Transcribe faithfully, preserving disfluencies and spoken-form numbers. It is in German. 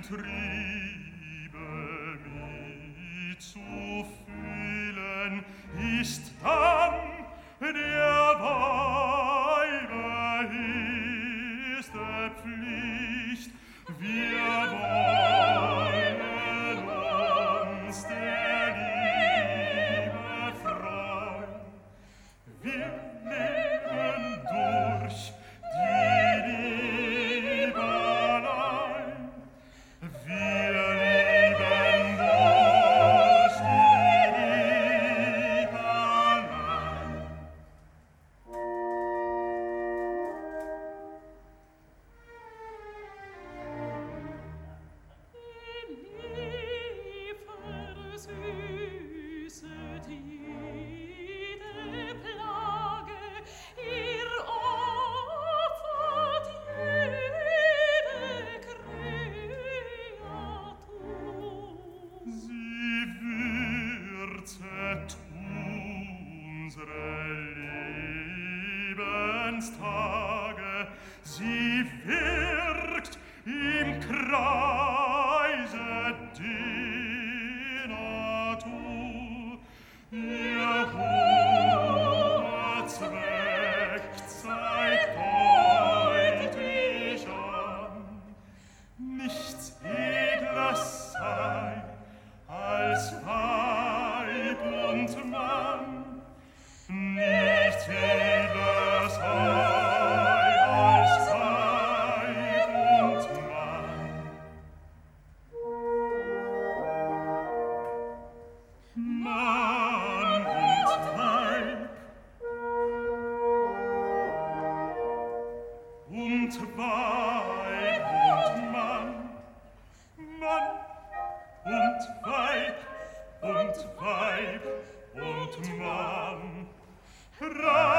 Triebe mitzufühlen, ist dann der Weibe höchste Pflicht. Wir wollen uns der Liebe freuen. Wir leben durch die Liebe allein. Wir leben durch die Liebe allein. Die versüßet jede Plage, ihr opfert jede Kreatur. Sie würzet unsere Lebenstage, sie wirkt im Kreise die Natur. Ihr hoher Zweck zeigt deutlich an, nichts edles sei als Weib und Mann, nicht edler sei als Weib und Mann. Mann und Weib und Weib und Mann, Mann und Weib und Weib und Mann.